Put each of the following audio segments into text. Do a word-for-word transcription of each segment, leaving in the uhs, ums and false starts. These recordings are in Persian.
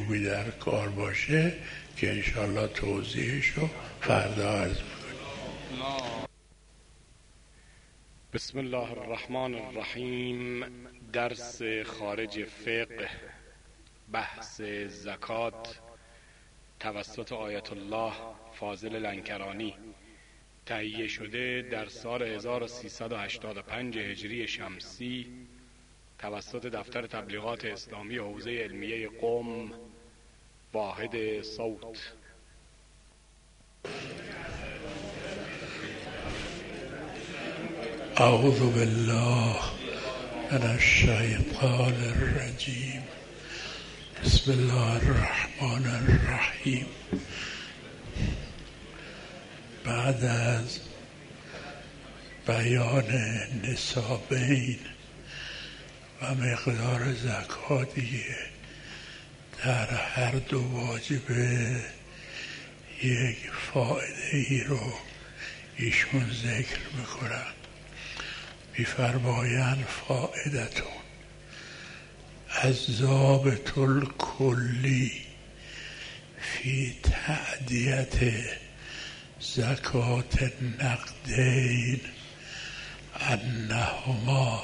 چوبی در کار باشه که انشالله توضیحشو فردا عرض میکنیم. بسم الله الرحمن الرحیم. درس خارج فقه، بحث زکات توسط آیت الله فاضل لنکرانی، تهیه شده در سال هزار و سیصد و هشتاد و پنج هجری شمسی توسط دفتر تبلیغات اسلامی حوزه علمیه قم، واحد صوت. اعوذ بالله من الشیطان الرجیم. بسم الله الرحمن الرحیم. بعد از بیان نصابین و مقدار زکاتی در هر دو واجبه یک فائده ای رو ایشون ذکر میکنن. میفرمایند فائدتون الضابط الکلی فی تأدیت زکات النقدین انهما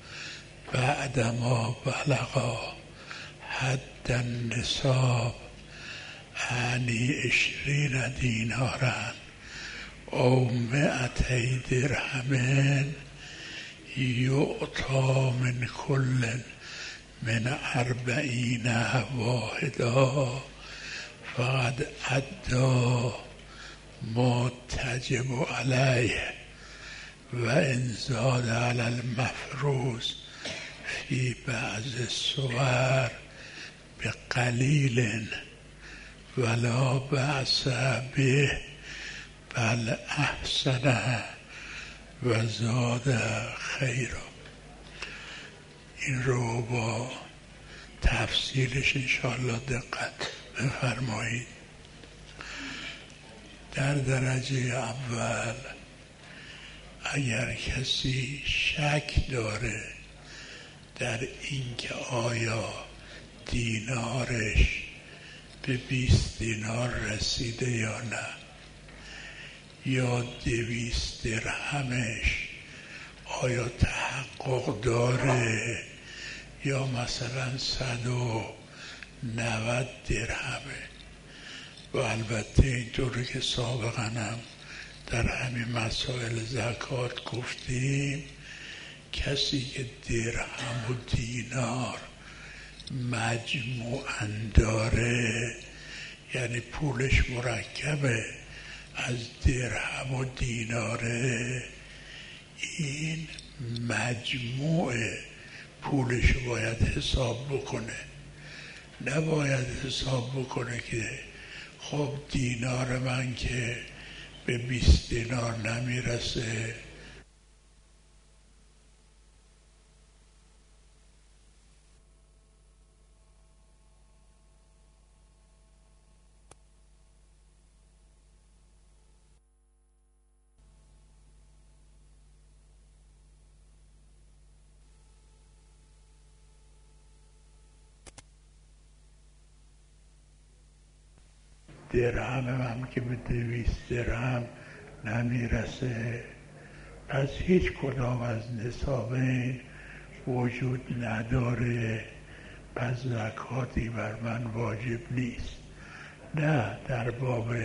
بعدما بلغا حد النصاب یعنی عشرین دینارن او مئتی درهمن یعطا من کل من اربعین واحدا فقد ادا ما تجب علیه و ان زاد علی المفروض فی بعض الصور بقلیل ولا بأس به بل احسن و زاد خیرا. این رو با تفصیلش انشاءالله دقت بفرمایید. در درجه اول اگر کسی شک داره در اینکه آیا دینارش به بیست دینار رسیده یا نه، یا دویست درهمش آیا تحقق داره یا مثلا صد و نود درهمه. و البته اینطوری که سابقا هم در همین مسائل زکات گفتیم، کسی که درهم و دینار مجموعاً داره، یعنی پولش مرکبه از درهم و دیناره، این مجموع پولش باید حساب بکنه. نباید حساب بکنه که خب دینار من که به بیست دینار نمیرسه، درهم هم که به دویست درهم نمیرسه، پس هیچ کدام از نصابین وجود نداره، پس زکاتی بر من واجب نیست. نه، در باب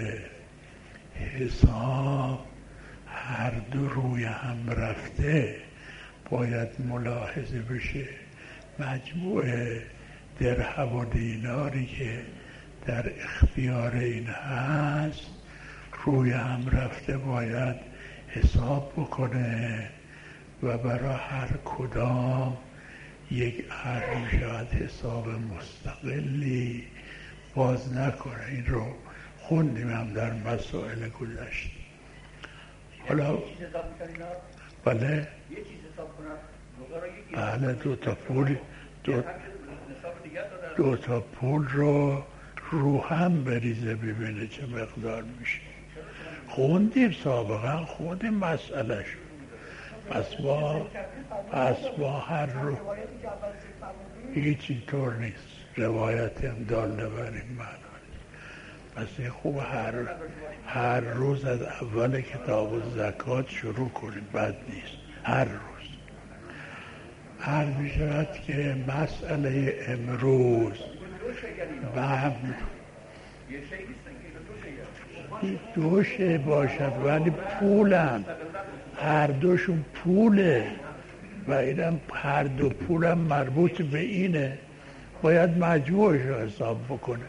حساب هر دو روی هم رفته باید ملاحظه بشه. مجموع درهم و دیناری که در اختیار این هست روی هم رفته باید حساب بکنه و برای هر کدام یک ارز شاید حساب مستقلی باز نکنه. این رو خوندیم هم در مسائل گذشته. حالا بله بله دو تا پول دو, دو تا پول رو رو هم بریزه ببینه چه مقدار میشه. خوندیم سابقا، خوندیم مسئله شو. پس با پس با هر رو هیچ اینطور نیست. روایت هم داله بر این معنا. پس این خوب هر هر روز از اول کتاب زکات شروع کنیم، بد نیست هر روز. عرض می شود که مسئله امروز و هم دوشه باشد ولی پولم، هر دوشون پوله و اینم هر دو پولم مربوط به اینه، باید مجموعش رو حساب بکنه.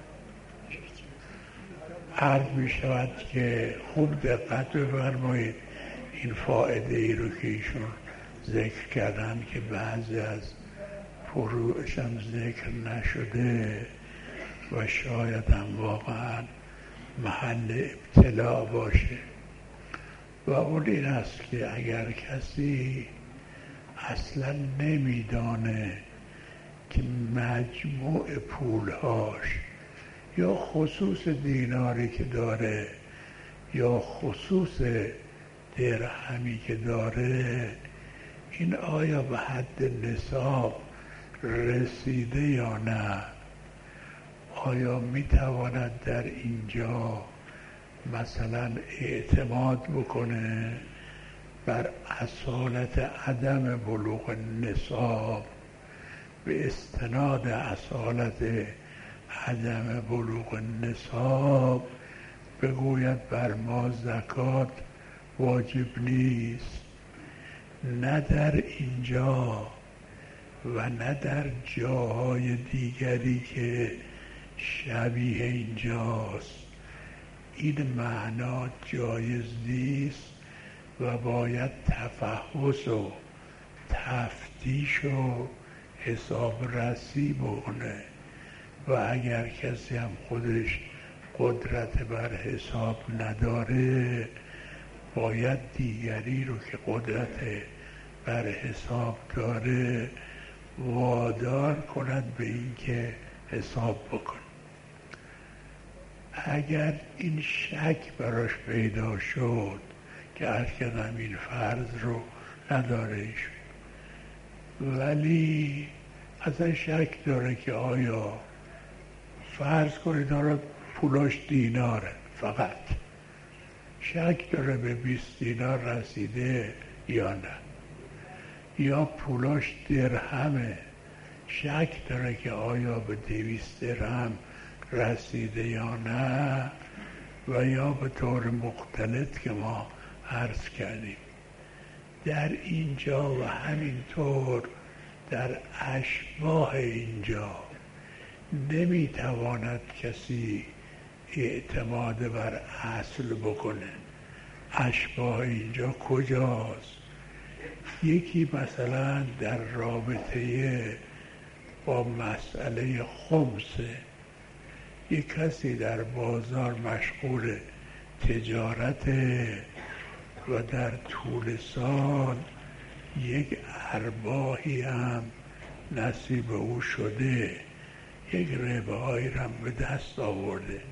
عرض می شود که خوب دقت بفرمایید این فائده ای رو که ایشون ذکر کردن که بعضی از فروعش هم ذکر نشده و شاید هم واقعا محل ابتلا باشه و اون این است که اگر کسی اصلا نمیدانه که مجموع پولهاش یا خصوص دیناری که داره یا خصوص درهمی که داره این آیا به حد نصاب رسیده یا نه، آیا میتواند در اینجا مثلا اعتماد بکنه بر اصالت عدم بلوغ نصاب، به استناد اصالت عدم بلوغ نصاب بگوید بر ما زکات واجب نیست؟ نه در اینجا و نه در جاهای دیگری که شبیه اینجاست این معنا جایز نیست و باید تفحص و تفتیش و حساب رسی بکنه و اگر کسی هم خودش قدرت بر حساب نداره باید دیگری رو که قدرت بر حساب داره وادار کند به این که حساب بکن. اگر این شک براش پیدا شد که عرض کردم این فرض رو نداره ایشون، ولی اصلا شک داره که آیا فرض کنید داره پولاش دیناره، فقط شک داره به بیست دینار رسیده یا نه، یا پولاش درهمه شک داره که آیا به دویست درهم رسیده یا نه، و یا به طور مختلط که ما عرض کردیم. در اینجا و همینطور در اشباه اینجا نمیتواند کسی اعتماد بر اصل بکنه. اشباه اینجا کجاست؟ یکی مثلا در رابطه با مسئله خمسه، یک کسی در بازار مشغول تجارته و در طول سال یک ارباحی هم نصیب او شده، یک ربح‌هایی هم به دست آورده،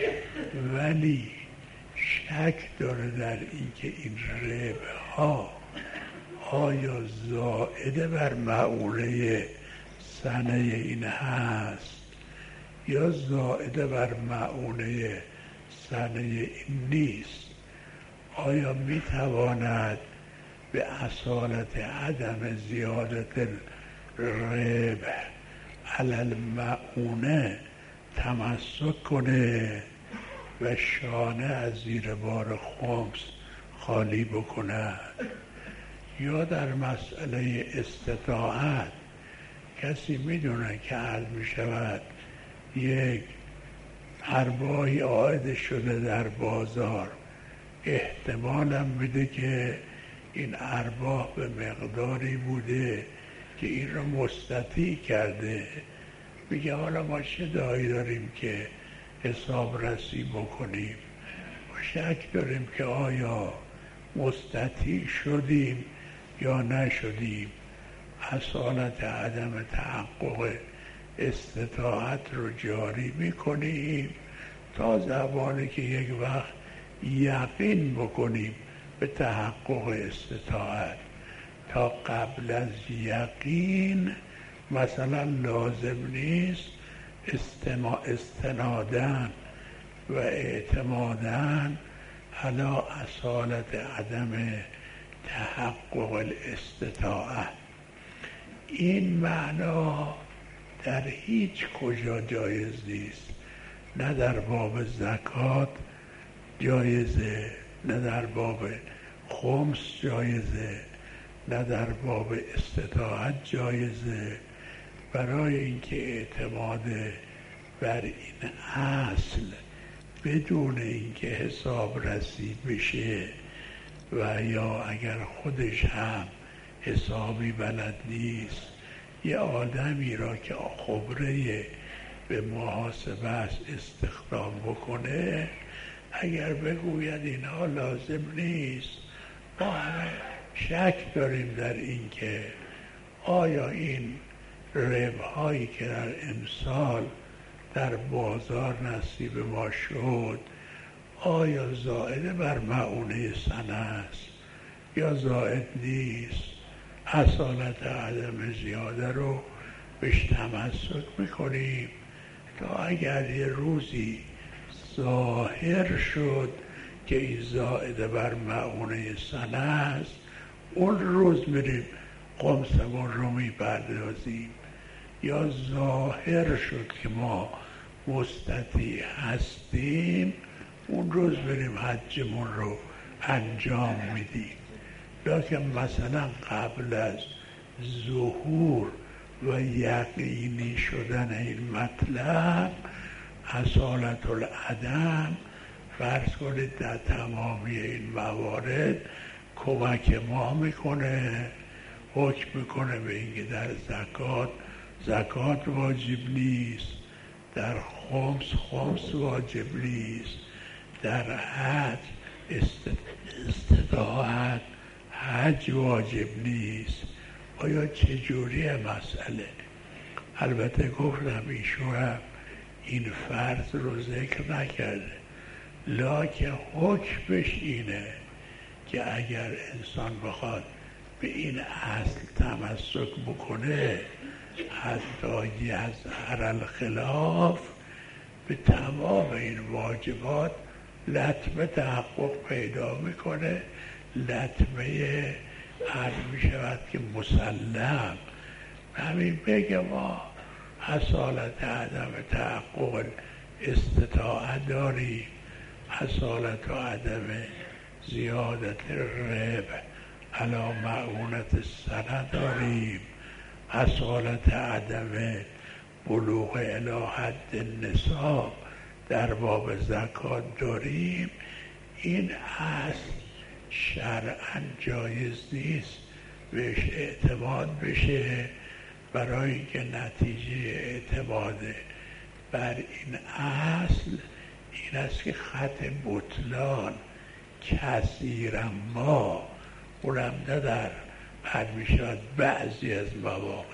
ولی شک داره در اینکه این ربح‌ها آیا زائده بر معونه سنه این هست یا زائده بر معونه سنه این نیست. آیا میتواند به اصالت عدم زیادت ربح علی المعونه تمسک کنه و شانه از زیر بار خمس خالی بکند، یا در مسئله استطاعت کسی میدونه که عرض میشود یک ارباحی عائد شده در بازار، احتمالم میده که این ارباح به مقداری بوده که این رو مستطیع کرده، میگه حالا ما چه دایی داریم که حساب رسی بکنیم، ما شک داریم که آیا مستطیع شدیم یا نشدیم. اصالت عدم تحقق استطاعت رو جاری میکنیم تا زمانی که یک وقت یقین بکنیم به تحقق استطاعت. تا قبل از یقین مثلا لازم نیست استنادن و اعتمادن علی اصالت عدم تحقق الاستطاعه. این معنا در هیچ کجا جایز نیست، نه در باب زکات جایزه، نه در باب خمس جایزه، نه در باب استطاعت جایزه. برای اینکه اعتماد بر این اصل بدون اینکه حساب رسی بشه و یا اگر خودش هم حسابی بلد نیست، یه آدمی را که خبره به محاسبه است استخدام بکنه، اگر بگوید اینها لازم نیست، ما همه شک داریم در این که آیا این ربحایی که در امسال در بازار نصیب ما شد آیا زائد بر مؤونه سنه است یا زائد نیست. اصالت عدم زیاده رو بهش تمسک میکنیم تا اگر یه روزی ظاهر شد که این زائد بر مؤونه سنه است، اون روز میریم خمسمون رو میپردازیم. یا ظاهر شد که ما مستطیع هستیم، اون روز بریم حجمون رو انجام میدیم. لکن مثلا قبل از ظهور و یقینی شدن این مطلب، اصالت العدم فرض کنید در تمامی این موارد کمک ما میکنه، حکم میکنه به اینکه در زکات زکات واجب نیست، در خمس خمس واجب نیست، در حج استطاعت حج واجب نیست. آیا چجوریه مسئله؟ البته گفتم ایشون هم این فرض رو ذکر نکرده، لکن حکمش اینه که اگر انسان بخواد به این اصل تمسک بکنه، حتی یظهر الخلاف، به تمام این واجبات لطمه تحقق پیدا میکنه. لطمه عرض میشود که مسلم. همین بگه ما اصالت عدم تحقق استطاعت داریم، اصالت و عدم زیادت ربح علی مؤونت سنه داریم، اصالت عدم بلوغ الی حد النصاب در باب زکات داریم. این اصل شرعاً جایز نیست بهش اعتماد بشه، برای اینکه نتیجه اعتماد بر این اصل این است که خط بطلان کثیرا ما، اونم نه در حد می شود بعضی از مواقع،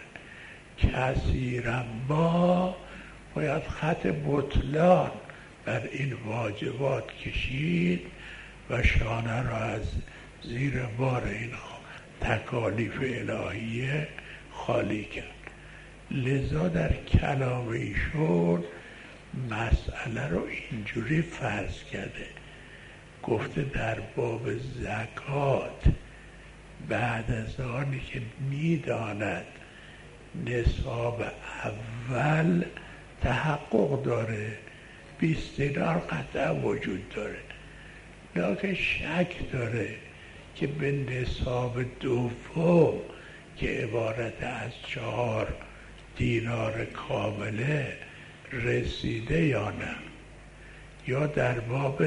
کثیرا ما باید خط بطلان بر این واجبات کشید و شانه را از زیر بار این تکالیف الهیه خالی کرد. لذا در کلام ایشون مسئله رو اینجوری فرض کرده، گفته در باب زکات بعد از آنی که میداند نصاب اول تحقق داره، بیست دینار قطعا وجود داره، لکن شک داره که به نصاب دوم که عبارت از چهار دینار کامله رسیده یا نه. یا در باب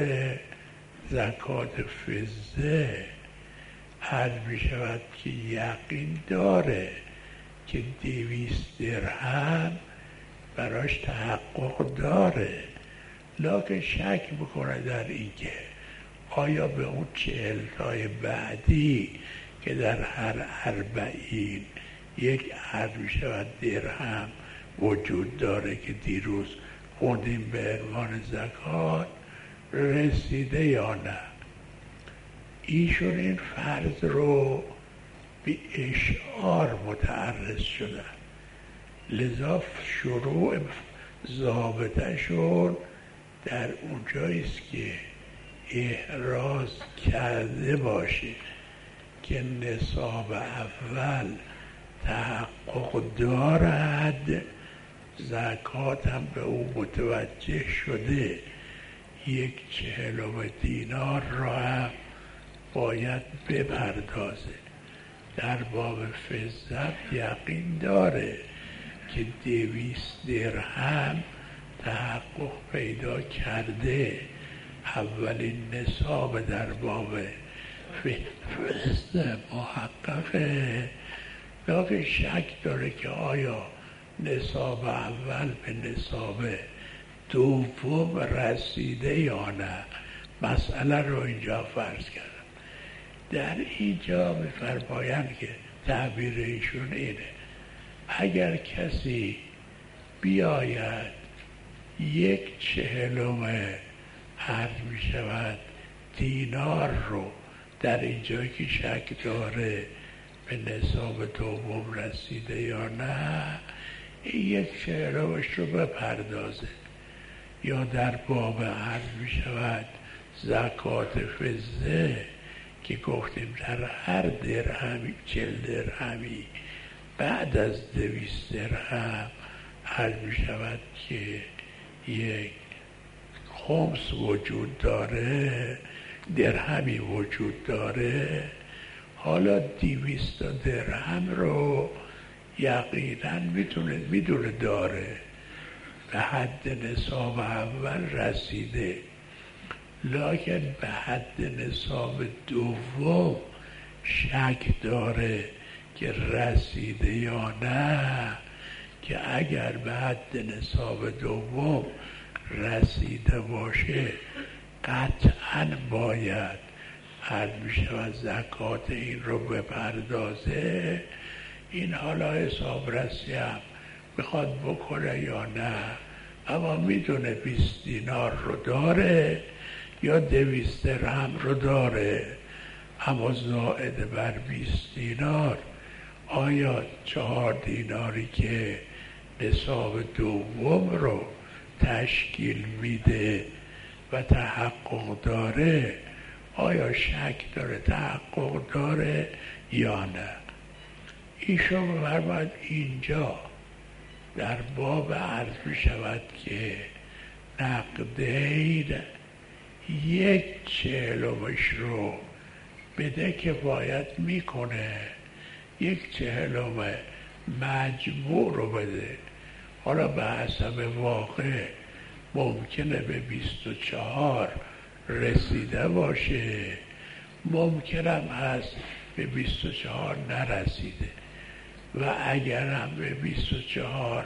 زکات فضه عرض می شود که یقین داره که دویست درهم براش تحقق داره، لکن شک میکنه در این که آیا به اون چهل تای بعدی که در هر اربعین یک عرض می شود درهم وجود داره که دیروز خوندیم به عنوان زکات رسیده یا نه. ایشون این فرض رو به اشعار متعرض شدن، لذا شروع ضابطه‌شون در اونجاییست که احراز کرده باشه که نصاب اول تحقق دارد، زکات هم به او متوجه شده، یک چهلم دینار را هم باید بپردازه. در باب فضت یقین داره که دویست درهم تحقق پیدا کرده، اولین نصاب در باب فضت محققه، لیکن شک داره که آیا نصاب اول به نصاب دوم رسیده یا نه. مسئله رو اینجا فرض کردم. در اینجا می‌فرمایند که تعبیر ایشون اینه: اگر کسی بیاید یک چهلم عرض می شود دینار رو، در اینجا که شک داره به نصاب دوم رسیده یا نه، این یک چهلمش رو بپردازه. یا در باب عرض می شود زکات فضه که گفتیم در هر درهمی چل درهمی بعد از دویست درهم عرض می شود که یک خمس وجود داره، درهمی وجود داره. حالا دویست درهم رو یقینا میتونه میدونه داره، به حد نصاب اول رسیده، لکن به حد نصاب دوم شک داره که رسیده یا نه، که اگر به حد نصاب دوم رسیده باشه قطعا باید حد می شود زکات این رو بپردازه. این حالا حسابرسی هم میخواد بکنه یا نه، اما میدونه بیست دینار رو داره یا دویست درهم رو داره، اما زائد بر بیست دینار آیا چهار دیناری که نصاب دوم رو تشکیل میده و تحقق داره، آیا شک داره تحقق داره یا نه؟ ایشون فرمود اینجا در باب عرض می شود که نقدین یک چهلمش رو بده که باید میکنه، یک چهلم مجموع رو بده. حالا به حسب واقع ممکنه به بیست و چهار رسیده باشه، ممکنم هست به بیست و چهار نرسیده، و اگر هم به بیست و چهار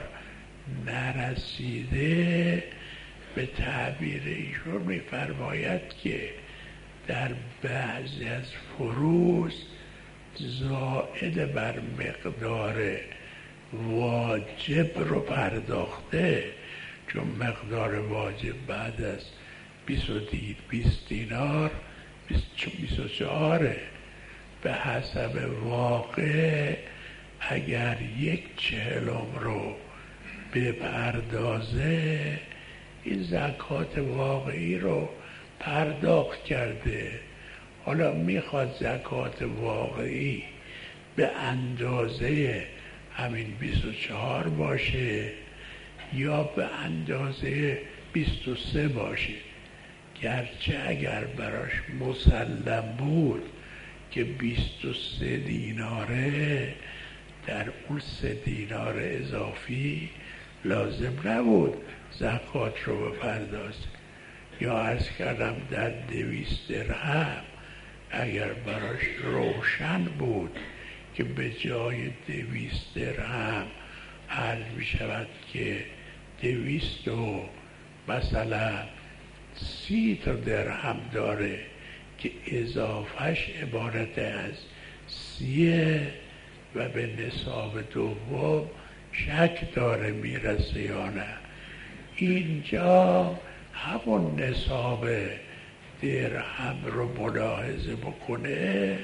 نرسیده به تعبیر ایشون می‌فرماید که در بعضی از فروض زائد بر مقدار واجب رو پرداخته، چون مقدار واجب بعد از بیست دینار بیست و چهاره. به حسب واقع اگر یک چهلم رو بپردازه، این زکات واقعی رو پرداخت کرده. حالا میخواد زکات واقعی به اندازه همین بیست و چهار باشه یا به اندازه بیست و سه باشه، گرچه اگر براش مسلم بود که بیست و سه دیناره، در اون سه دینار اضافی لازم نبود زکات رو بپردازه. یا عرض کردم در دویست درهم اگر براش روشن بود که به جای دویست درهم عرض می شود که دویست و مثلا سی تا درهم داره که اضافهش عبارت از سیه و به نصاب دوم شک داره میرسه یا نه، اینجا همون نصاب درهم رو ملاحظه بکنه،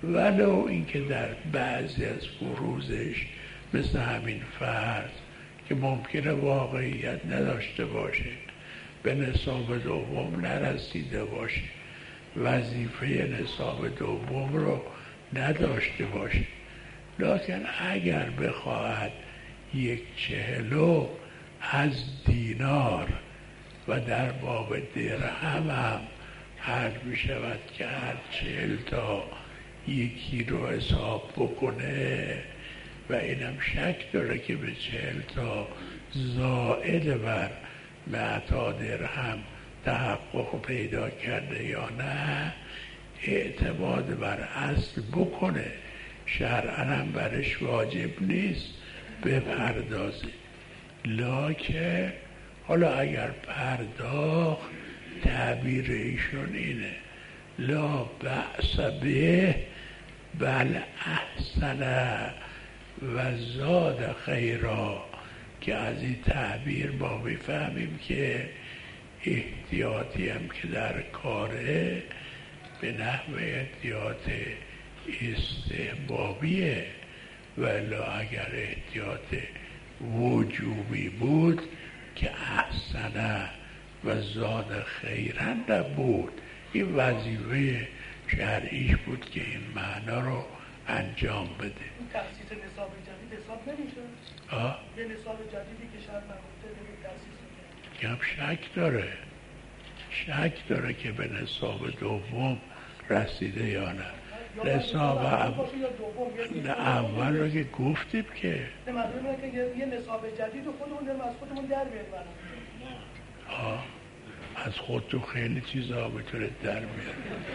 ولو اینکه در بعضی از فروزش مثل همین فرض که ممکنه واقعیت نداشته باشه، به نصاب دوم نرسیده باشه، وظیفه نصاب دوم رو نداشته باشه، لکن اگر بخواهد یک چهلو از دینار و در باب درهم هم هر می شود که هر چهل تا یکی رو حساب بکنه و اینم شک داره که به چهل تا زائد بر معتا درهم تحقق پیدا کرده یا نه، اعتماد بر اصل بکنه، شرعاً هم برش واجب نیست بپردازه. لکن حالا اگر پرداخت، تعبیر ایشون اینه لا بأس به بل احسن و زاد خیرا، که از این تعبیر ما میفهمیم که احتیاطی هم که در کاره به نحو احتیاط استحبابیه، ولی اگر احتیاط وجوبی بود که احسنه و زاد خیرن نبود، این وظیفه شرعیش بود که این معنا رو انجام بده. تأسیس نصاب جدید حساب نمیشه؟ آه؟ یه نصاب جدیدی که شرط نگفته دیگه تأسیس میگم شک داره، شک داره که به نصاب دوم رسیده یا نه. نصاب اول نه اول رو که گفتیم که نه منظورم اینه که یه نصاب جدید خودمون داریم از خودمون در بیاریم. آه از خودتون خیلی چیزا میتونه در بیاره.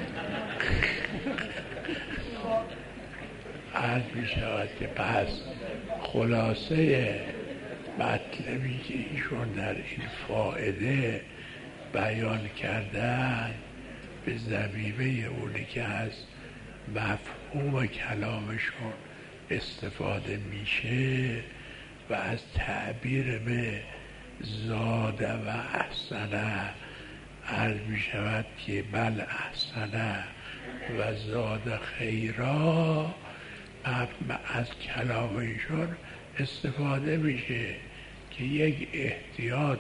عرض می شود که پس خلاصه مطلبی که ایشون در این فائده بیان کردن به ضمیمه اونی که از مفهوم کلامشون استفاده میشه و از تعبیر به زاده و احسنه عرض می شود که بل احسنه و زاده خیرا از کلام ایشون استفاده میشه که یک احتیاط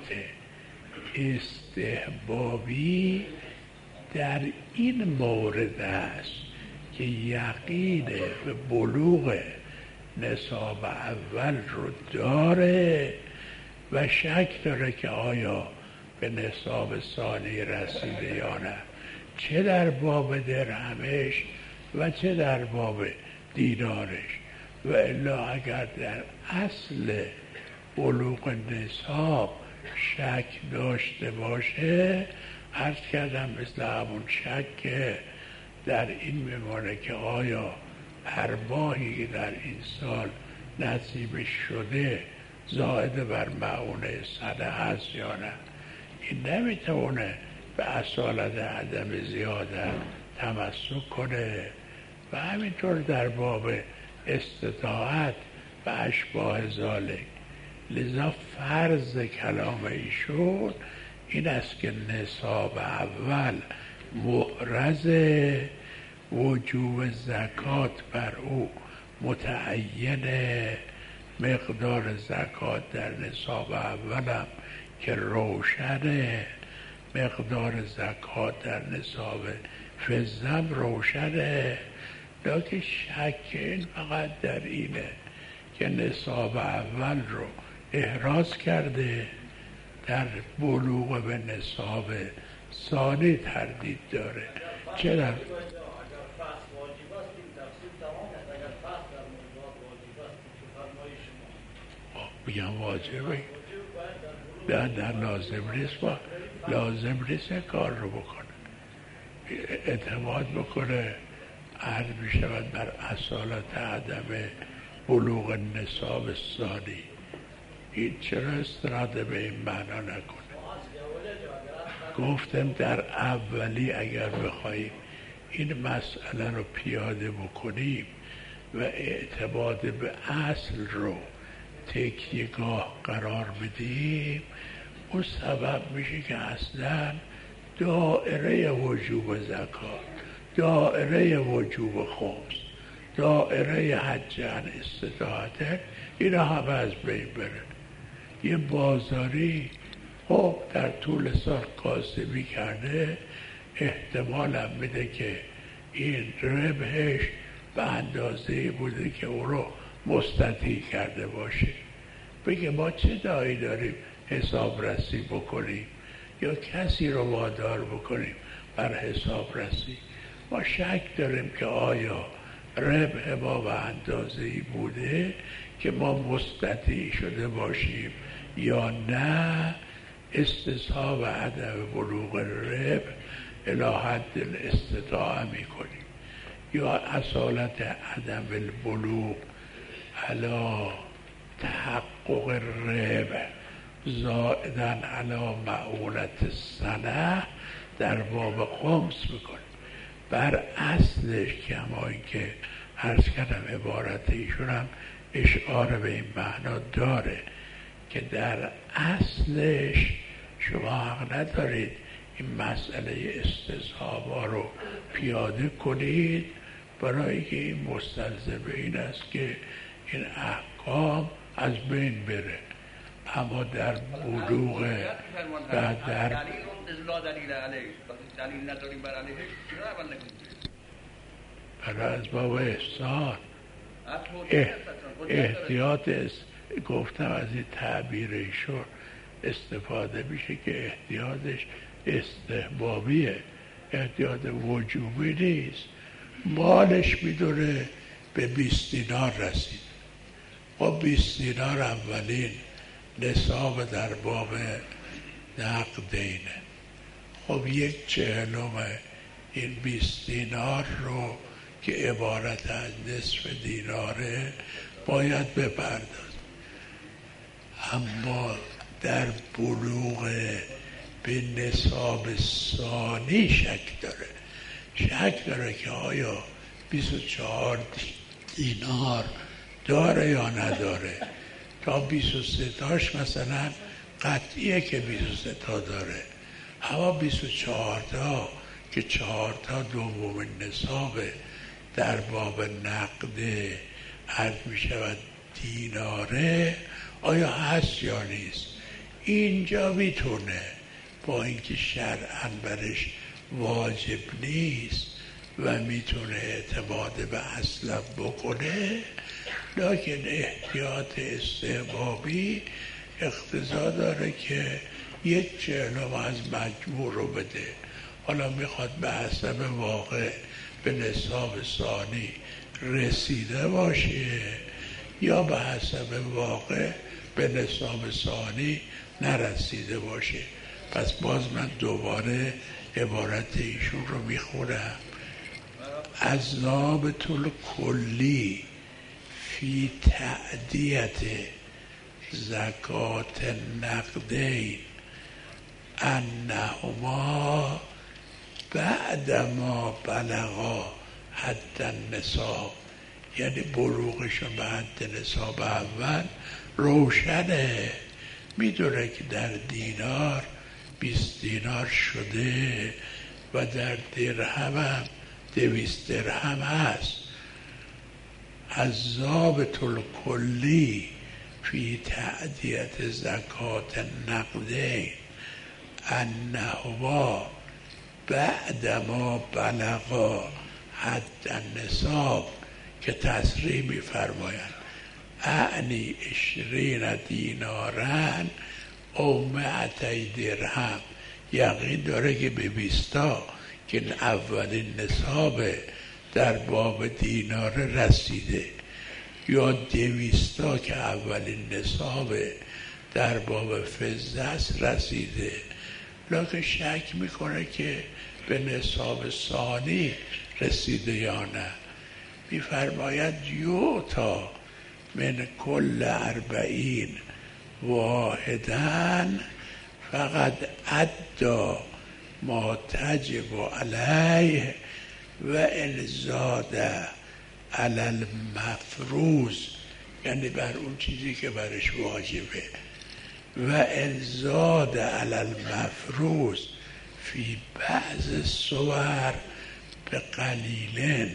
استحبابی در این مورد است که یقین به بلوغ نصاب اول رو داره و شک داره که آیا به نصاب ثانی رسیده یا نه، چه در باب درهمش و چه در باب دینارش. و الا اگر در اصل بلوغ نصاب شک داشته باشه، عرض کردم مثل همون شک که در این میمانه که آیا ارباحی که در این سال نصیبش شده زائد بر معونه سنه هست یا نه. این نمیتونه به اصالت عدم زیاده تمسک کنه و همینطور در باب استطاعت و اشباه ذالک. لذا فرض کلام ایشون این است که نصاب اول معرض وجوب زکات بر او متعینه، مقدار زکات در نصاب اولم که روشنه، مقدار زکات در نصاب فضم روشنه، لیکن شک این فقط در اینه که نصاب اول رو احراز کرده، در بلوغ به نصاب ثانی تردید داره. چرا؟ میگم واجبه، در, در لازم نیست، با لازم نیست کار رو بکنه، اعتماد بکنه، عرض می شود بر اصالت عدم بلوغ نصاب ثانی. این چرا استناد به این معنا نکنه؟ گفتم در اولی اگر بخواهیم این مسئله رو پیاده بکنیم و اعتماد به اصل رو تکیه‌گاه قرار بدیم، اون سبب میشه که اصلا دائره وجوب زکات، دائره وجوب خمس، دائره حج عن استطاعت، اینا همه از بین بره. یه بازاری خب در طول سال کاسبی کرده، احتمال هم میده که این ربحش به اندازه بوده که او رو مستطیع کرده باشه. بگه ما چه دایی داریم حسابرسی بکنیم یا کسی رو وادار بکنیم بر حسابرسی؟ ما شک داریم که آیا ربح ما به اندازه‌ای بوده که ما مستطیع شده باشیم یا نه. استصحاب عدم بلوغ ربح الی حد الاستطاعه میکنیم، یا اصالت عدم البلوغ علی تحقق ربح زائدن علی معونت سنه در باب خمس میکنیم. بر اصلش که اما این که عرض کردم عبارت ایشون هم اشعار به این معنا داره که در اصلش شما حق ندارید این مسئله استصحابا رو پیاده کنید، برای که این مستلزم این است که این احکام از بین بره. اما در بلوغ و در برای از باب احسان احتیاط است. گفتم از این تعبیر ایشون استفاده میشه که احتیاطش استحبابیه، احتیاط وجوبی نیست. مالش میدونه به بیست دینار رسید، خب بیست دینار اولین نصاب در باب نقدینه، خب یک چهلم این بیست دینار رو که عبارت از نصف دیناره باید بپرداز. اما در بلوغ به نصاب ثانی شک داره، شک داره که آیا بیست و چهار دینار داره یا نداره. تا بیست و سه تاش مثلا قطعیه که بیست و سه تا داره، اما بیست و چهار تا که چهار تا دومین نصابه در باب نقده عرض می شود دیناره، آیا هست یا نیست؟ اینجا میتونه با اینکه شرعاً برش واجب نیست و میتونه اعتماد به اصل بکنه، لکن احتیاط استحبابی اقتضا داره که یک چهلم از مجموع رو بده. حالا میخواد به حسب واقع به نصاب ثانی رسیده باشه یا به حسب واقع به نصاب ثانی نرسیده باشه. پس باز من دوباره عبارت ایشون رو میخونم. الضابط الکلی فی تأدیت زکات النقدین انهما بعد ما بلغا حد النصاب، یعنی بلوغشون به حد نصاب اول روشنه، میدونه که در دینار بیست دینار شده و در درهم هم دویست درهم هست. از ضابط الکلی فی تأدیت زکات النقدین انهما بعد ما بلغا حد النصاب، که تصریح می فرمایند اعنی عشرین دینارن او مئتی درهم، یقین داره که به بیستا که اولین نصاب در باب دینار رسیده، یا دویستا که اولین نصاب در باب فضه رسیده، لکه شک میکنه که به نصاب ثانی رسیده یا نه. میفرماید یوتا من کل اربعین واحدن فقط ادا ما تجب علیه و ان زاد علی المفروض، یعنی بر اون چیزی که برش واجبه، و ان زاد علی المفروض فی بعض صور به قلیلن،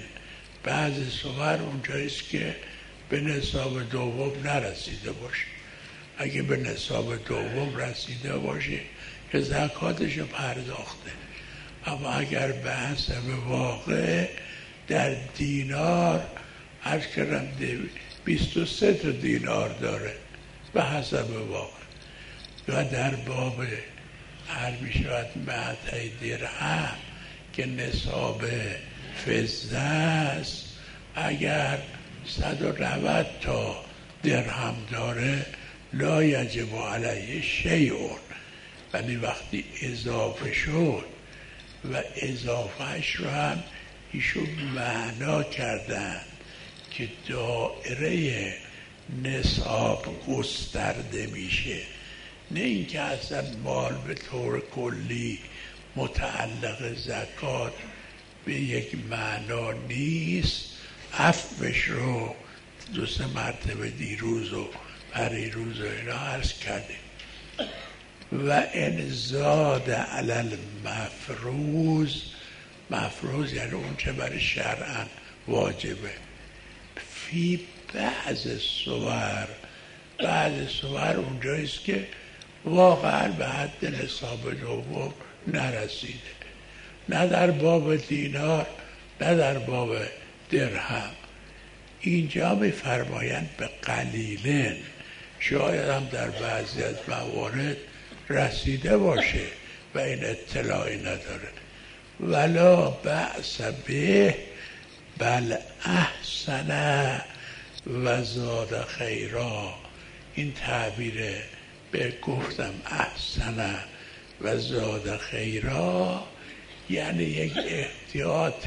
بعض صور اونجاییست که به نصاب دوم نرسیده باشه. اگه به نصاب دوم رسیده باشه که زکاتش رو پرداخته. اما اگر به حسب واقع در دینار هر کردم بیست و سه تا دینار داره به حسب واقع، و در باب هر میشود معطی درهم که نصاب فضه است، اگر صد و نود تا درهم داره لا یجب علیه شیئون، ولی وقتی اضافه شد و اضافهش رو هم ایشون معنا کردن که دائره نصاب گسترده میشه، نه اینکه اصلا مال به طور کلی متعلق زکات به یک معنا نیست. عفوش رو دو سه مرتبه دیروز و پریروز و اینا عرض کردیم. و ان زاد علی المفروض، مفروض یعنی اون چه برای شرعاً واجبه، فی بعض صور، بعض صور اونجاییست که واقعا به حد نصاب دوم نرسیده، نه در باب دینار نه در باب درهم. اینجا می‌فرمایند به قلیلن، شاید هم در بعضی از موارد رسیده باشه و این اطلاعی نداره. ولا بأس به بل احسن و زاد خیرا. این تعبیر به گفتم احسن و زاد خیرا یعنی یک احتیاط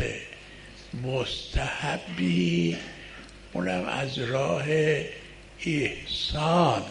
مستحبی، اونم از راه احسان،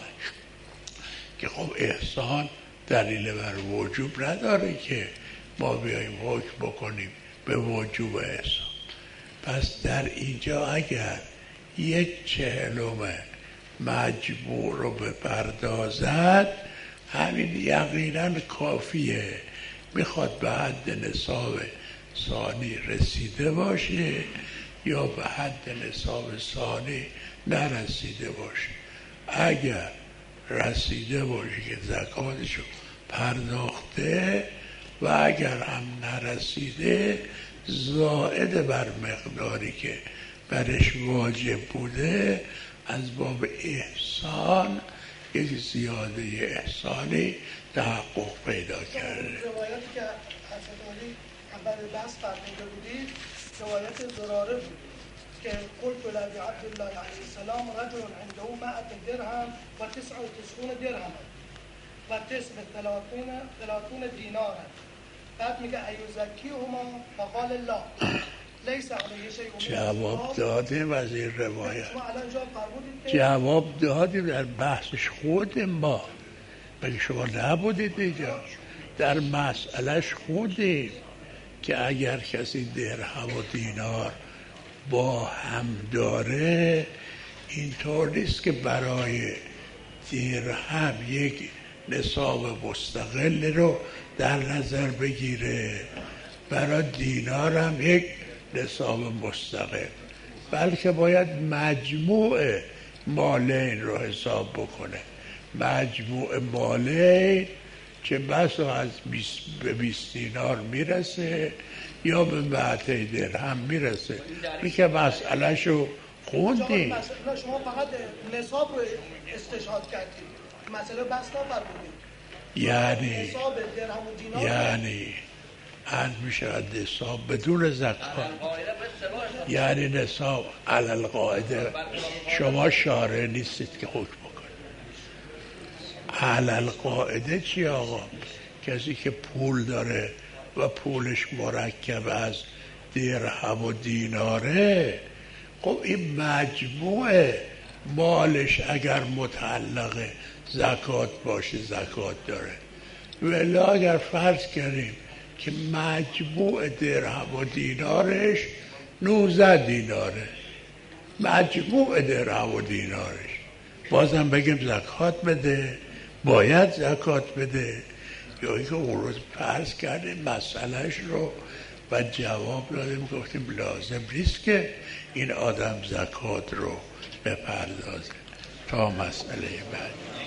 که خب احسان دلیل بر وجوب نداره که ما بیاییم حکم بکنیم به وجوب احسان. پس در اینجا اگر یک چهلم مجموع رو بپردازد همین یقینا کافیه. میخواد به حد نصاب ثانی رسیده باشه یا به حد نصاب ثانی نرسیده باشه. اگر رسیده باشه که زکاتشو پرداخته و اگر هم نرسیده زائد بر مقداری که برش واجب بوده از باب احسان یک زیاده احسانی تحقق پیدا کرده. روایتی که حضرت علی اول بحث فرموده بودید روایت زراره بود که قلت لابی عبدالله علیه السلام رجل عنده مائة درهم و تسع و تسعون درهم و تسع ثلاثون ثلاثون دینار. بعد میگه ایزکیهما فقال لا لیس علیه شیء. جواب دادیم از این روایت، جواب دادیم در بحثش خود ما، بگه شما نبودید اینجا در مسئلهش خودیم که اگر کسی درهم و دینار با هم داره اینطور نیست که برای درهم یک نصاب مستقل رو در نظر بگیره، برای دینار هم یک نصاب مستقل، بلکه باید مجموع مالین رو حساب بکنه. مجموع مالین که بسا از به بیست دینار میرسه یا به معطی درهم میرسه. این که مسئله شو خوندیم. شما فقط نصاب رو استشهاد کردید، مسئله بس نفرمودید. یعنی نصاب درهم و دینار یعنی هر میشود نصاب بدون زکات، یعنی نصاب علل قاعده. شما شارع نیستید که حکم بکنید. علل قاعده چی آقا؟ کسی که پول داره و پولش مرکب از درهم و دیناره، خب این مجموع مالش اگر متعلق زکات باشه زکات داره. ولی اگر فرض کردیم که مجموع درهم و دینارش نوزده دیناره، مجموع درهم و دینارش، بازم بگیم زکات بده، باید زکات بده، یا اینکه اون روز فرض کردیم مسئلهش رو و جواب دادیم گفتیم لازم نیست که این آدم زکات رو بپردازه تا مسئله بعد.